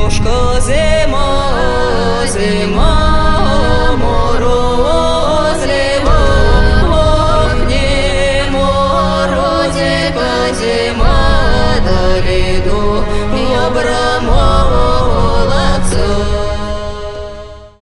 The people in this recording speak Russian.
Немножко зима, зима, морозливо, ох, не морозика, зима, до льду, я брат.